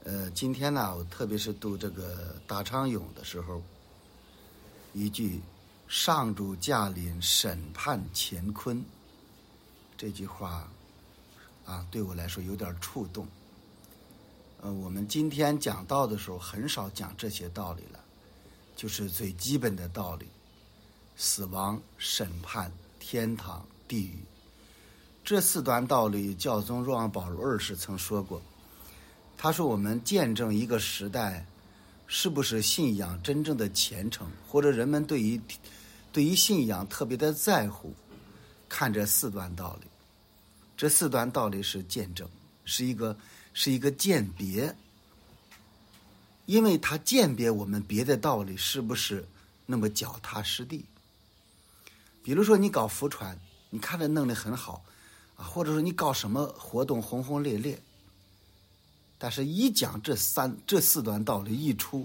今天呢，我特别是读这个大昌咏的时候，一句"上主驾临，审判乾坤"这句话啊，对我来说有点触动。我们今天讲道的时候很少讲这些道理了，就是最基本的道理：死亡、审判、天堂、地狱。这四段道理，教宗若望保禄二世曾说过。他说，我们见证一个时代是不是信仰真正的虔诚，或者人们对于信仰特别的在乎，看这四段道理。这四段道理是见证，是一个鉴别，因为它鉴别我们别的道理是不是那么脚踏实地。比如说你搞福传，你看着弄得很好啊，或者说你搞什么活动轰轰烈烈，但是一讲这四段道理一出，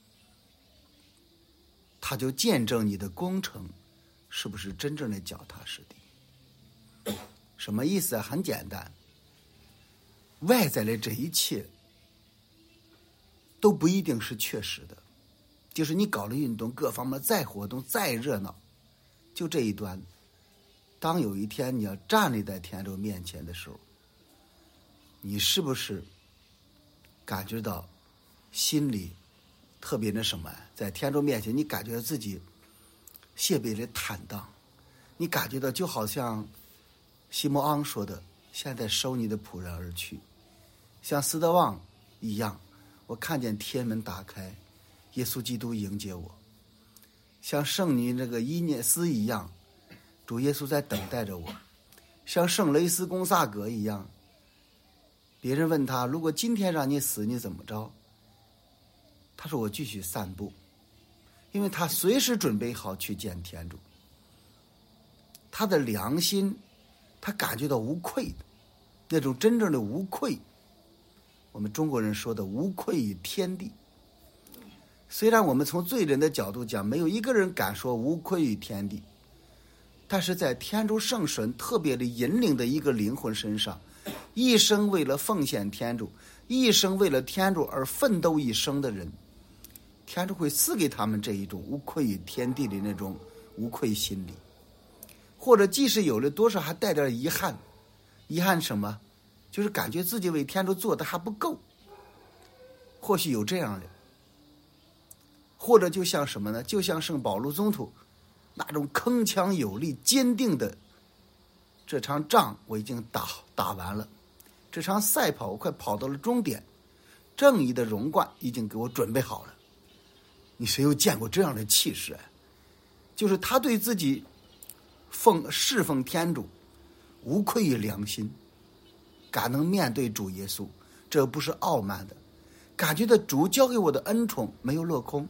他就见证你的工程是不是真正的脚踏实地。什么意思啊？很简单，外在的这一切都不一定是确实的，就是你搞了运动，各方面再活动再热闹，就这一端，当有一天你要站立在天主面前的时候，你是不是感觉到心里特别的什么，在天主面前你感觉到自己谢别的坦荡，你感觉到就好像西摩昂说的，现在收你的仆人而去。像斯德旺一样，我看见天门打开，耶稣基督迎接我。像圣女这个伊涅斯一样，主耶稣在等待着我。像圣雷斯贡萨格一样，别人问他，如果今天让你死，你怎么着？他说，我继续散步，因为他随时准备好去见天主。他的良心，他感觉到无愧的，那种真正的无愧，我们中国人说的无愧于天地。虽然我们从罪人的角度讲，没有一个人敢说无愧于天地，但是在天主圣神特别的引领的一个灵魂身上，一生为了奉献天主，一生为了天主而奋斗一生的人，天主会赐给他们这一种无愧于天地的那种无愧心理。或者即使有了多少还带点遗憾，遗憾什么？就是感觉自己为天主做的还不够，或许有这样的。或者就像什么呢？就像圣保禄宗徒那种铿锵有力坚定的，这场仗我已经打完了，这场赛跑我快跑到了终点，正义的荣冠已经给我准备好了。你谁有见过这样的气势啊？就是他对自己侍奉天主无愧于良心，敢能面对主耶稣，这不是傲慢的，感觉到主交给我的恩宠没有落空。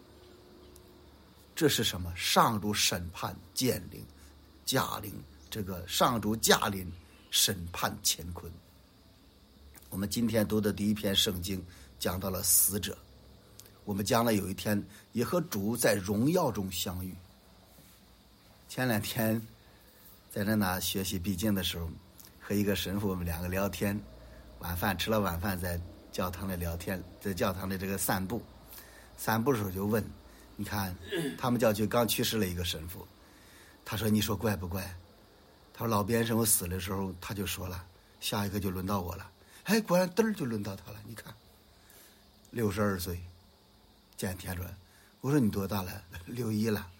这是什么？上主审判驾临，这个上主驾临审判乾坤。我们今天读的第一篇圣经讲到了死者，我们将来有一天也和主在荣耀中相遇。前两天在那拿学习毕竟的时候，和一个神父我们两个聊天，吃了晚饭在教堂里聊天，在教堂里这个散步的时候就问，你看他们教区刚去世了一个神父，他说你说怪不怪？他说老边神父死的时候他就说了，下一个就轮到我了。哎，果然嘚儿就轮到他了。你看62岁见天主。我说你多大了？61了。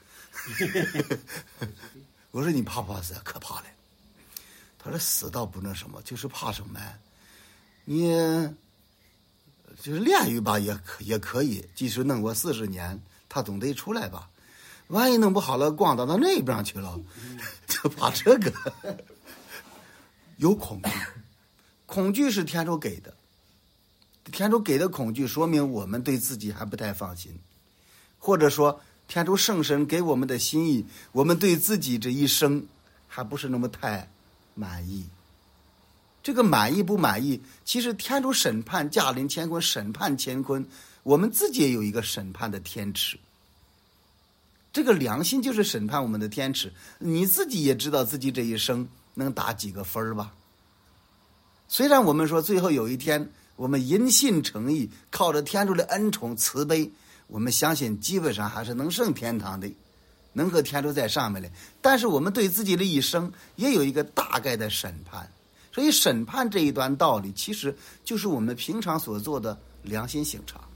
我说你怕不怕死？可怕了。他说死倒不能什么，就是怕什么？你就是炼狱吧，也可以，即使弄过40年，他总得出来吧。万一弄不好了，咣到那边去了，就怕这个。有恐惧，恐惧是天主给的，天主给的恐惧说明我们对自己还不太放心，或者说天主圣神给我们的心意，我们对自己这一生还不是那么太满意。这个满意不满意，其实天主审判驾临乾坤，审判乾坤，我们自己也有一个审判的天尺。这个良心就是审判我们的天尺，你自己也知道自己这一生能打几个分吧。虽然我们说最后有一天我们因信称义，靠着天主的恩宠慈悲，我们相信基本上还是能上天堂的，能和天主在上面的。但是我们对自己的一生也有一个大概的审判，所以审判这一段道理其实就是我们平常所做的良心省察。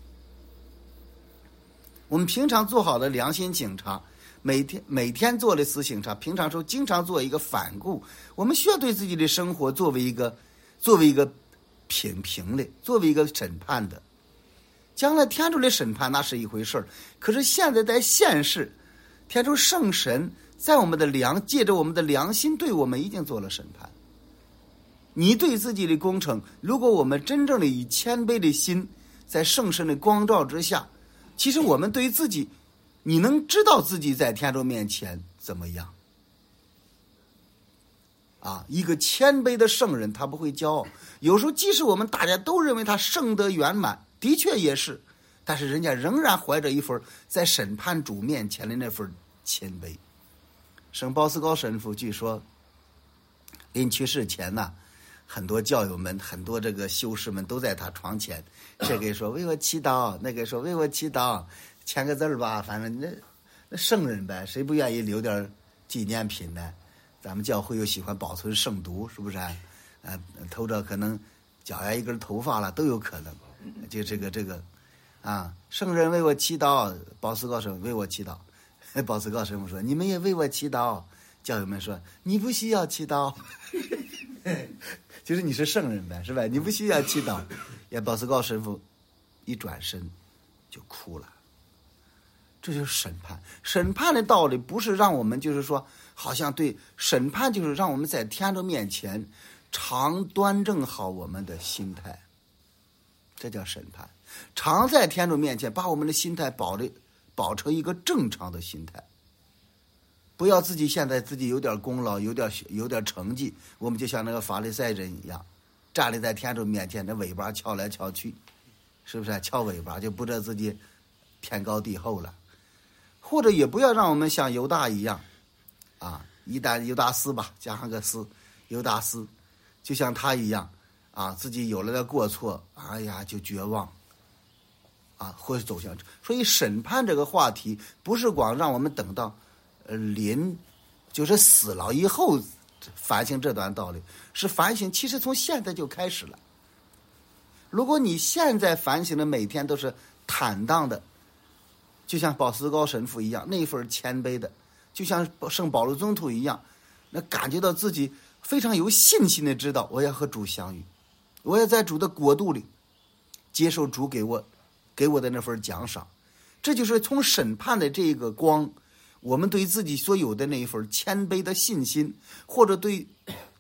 我们平常做好的良心省察，每天做的思省察，平常时候经常做一个反顾。我们需要对自己的生活作为一个品评的，作为一个审判的。将来天主的审判那是一回事儿，可是现在在现世，天主圣神在我们的借着我们的良心对我们已经做了审判。你对自己的工程，如果我们真正的以谦卑的心，在圣神的光照之下，其实我们对于自己，你能知道自己在天主面前怎么样啊？一个谦卑的圣人他不会骄傲，有时候即使我们大家都认为他圣德圆满，的确也是，但是人家仍然怀着一份在审判主面前的那份谦卑。圣鲍斯高神父据说临去世前呢，很多教友们，很多这个修士们都在他床前，这个说为我祈祷，那个说为我祈祷，签个字吧，反正那圣人呗，谁不愿意留点纪念品呢？咱们教会又喜欢保存圣毒，是不是啊？头着可能脚下一根头发了都有可能，就这个啊，圣人为我祈祷，保斯高神为我祈祷，保斯高神父说你们也为我祈祷，教友们说你不需要祈祷。就是你是圣人呗，是吧？你不需要祈祷。也保斯高神父一转身就哭了。这就是审判。审判的道理不是让我们就是说好像对审判，就是让我们在天主面前常端正好我们的心态，这叫审判。常在天主面前把我们的心态保成一个正常的心态。不要自己现在自己有点功劳，有点成绩，我们就像那个法利赛人一样，站立在天主面前，那尾巴翘来翘去，是不是？翘尾巴就不知道自己天高地厚了。或者也不要让我们像犹大一样，啊，一旦犹大斯吧，加上个斯，犹大斯，就像他一样，啊，自己有了个过错，哎呀，就绝望，啊，或者走向。所以审判这个话题，不是光让我们等到。就是死了以后反省这段道理，是反省其实从现在就开始了。如果你现在反省的每天都是坦荡的，就像保斯高神父一样，那份谦卑的，就像圣保罗宗徒一样，那感觉到自己非常有信心的知道我要和主相遇，我要在主的国度里接受主给我的那份奖赏。这就是从审判的这个光，我们对自己所有的那一份谦卑的信心，或者对